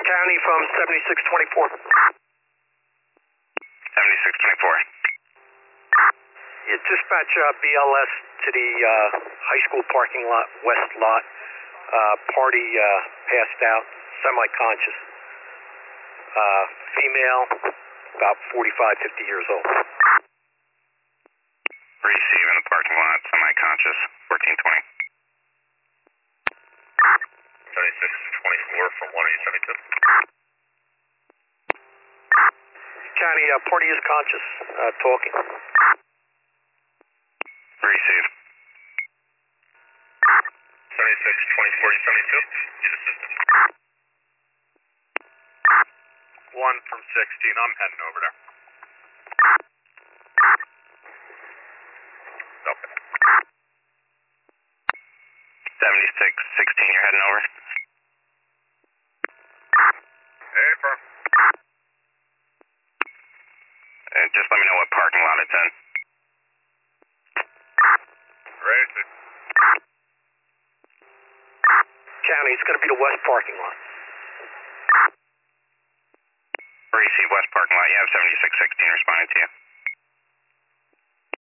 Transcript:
County from 7624. 7624. Yeah, dispatch BLS to the high school parking lot, west lot. Party passed out, semi-conscious. Female, about 45, 50 years old. Receive in the parking lot, semi-conscious, 1420. 7624 from 172. County, party is conscious, talking. Receive. 7624 72. Need assistance. 1 from 16. I'm heading over there. Okay. 7616, you're heading over? Hey, firm. Just let me know what parking lot it's in. Ready. County, it's going to be the west parking lot. Receive west parking lot, you have 7616 responding to you.